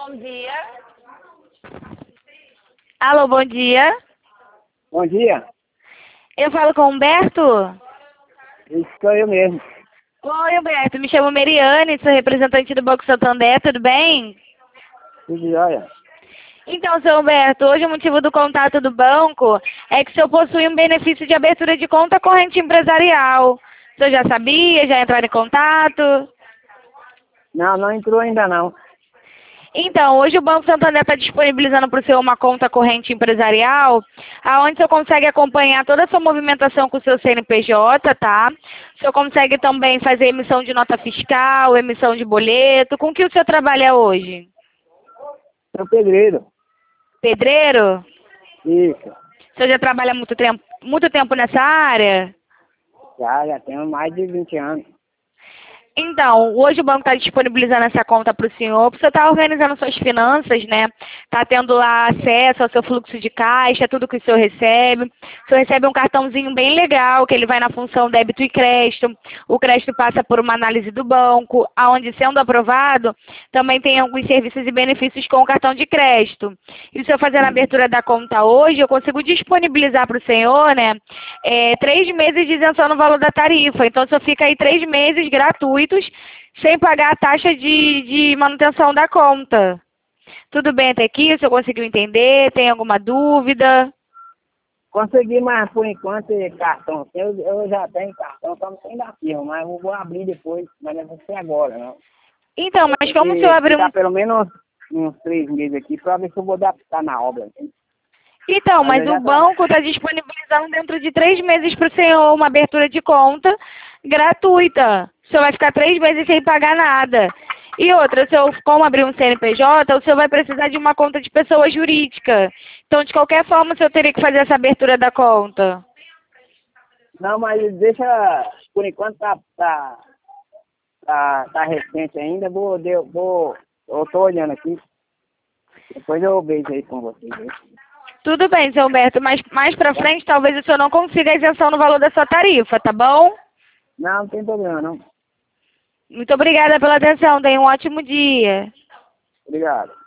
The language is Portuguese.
bom dia. Alô, bom dia. Bom dia. Eu falo com o Humberto? Isso sou eu mesmo. Oi, Humberto. Me chamo Meriane, sou representante do Banco Santander, tudo bem? Tudo jóia. Então, seu Humberto, hoje o motivo do contato do banco é que o senhor possui um benefício de abertura de conta corrente empresarial. O senhor já sabia? Já entraram em contato? Não, não entrou ainda não. Então, hoje o Banco Santander está disponibilizando para o senhor uma conta corrente empresarial, aonde o senhor consegue acompanhar toda a sua movimentação com o seu CNPJ, tá? O senhor consegue também fazer emissão de nota fiscal, emissão de boleto. Com que o senhor trabalha hoje? Sou pedreiro. Pedreiro? Isso. O senhor já trabalha há muito tempo nessa área? Já tenho mais de 20 anos. Então, hoje o banco está disponibilizando essa conta para o senhor estar organizando suas finanças, né? Está tendo lá acesso ao seu fluxo de caixa, tudo que o senhor recebe. O senhor recebe um cartãozinho bem legal, que ele vai na função débito e crédito. O crédito passa por uma análise do banco, aonde, sendo aprovado, também tem alguns serviços e benefícios com o cartão de crédito. E o senhor fazendo a abertura da conta hoje, eu consigo disponibilizar para o senhor, né? 3 meses de isenção no valor da tarifa. Então, o senhor fica aí 3 meses gratuitos, sem pagar a taxa de manutenção da conta. Tudo bem até aqui? O senhor conseguiu entender? Tem alguma dúvida? Consegui, mas por enquanto cartão. Eu já tenho cartão, só não tem da firma, mas eu vou abrir depois, mas não vai ser agora, não. Então, mas como o senhor abriu um... pelo menos uns 3 meses aqui para ver se eu vou adaptar na obra. Então, mas o banco está disponibilizando dentro de 3 meses para o senhor uma abertura de conta gratuita. O senhor vai ficar 3 meses sem pagar nada. E outra, se eu como abrir um CNPJ, o senhor vai precisar de uma conta de pessoa jurídica. Então, de qualquer forma, o senhor teria que fazer essa abertura da conta. Não, mas deixa, por enquanto tá recente ainda, eu tô olhando aqui. Depois eu vejo aí com vocês. Tudo bem, seu Humberto, mas mais pra frente talvez o senhor não consiga a isenção no valor da sua tarifa, tá bom? Não tem problema não. Muito obrigada pela atenção, tenha um ótimo dia. Obrigado.